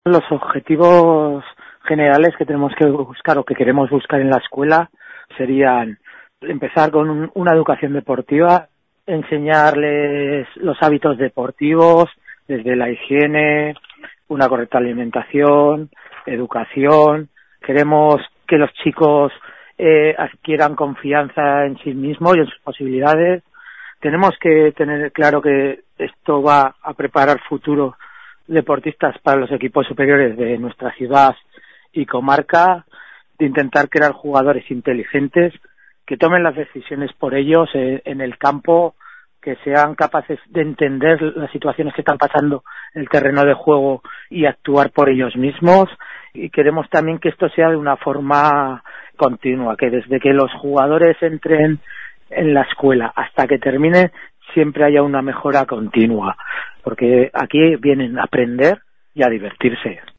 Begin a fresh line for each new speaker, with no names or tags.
Los objetivos generales que tenemos que buscar o que queremos buscar en la escuela serían empezar con una educación deportiva, enseñarles los hábitos deportivos, desde la higiene, una correcta alimentación, educación. Queremos que los chicos adquieran confianza en sí mismos y en sus posibilidades. Tenemos que tener claro que esto va a preparar futuros deportistas para los equipos superiores de nuestra ciudad y comarca, de intentar crear jugadores inteligentes que tomen las decisiones por ellos en el campo, que sean capaces de entender las situaciones que están pasando en el terreno de juego y actuar por ellos mismos. Y queremos también que esto sea de una forma continua, que desde que los jugadores entren en la escuela hasta que termine siempre haya una mejora continua, porque aquí vienen a aprender y a divertirse.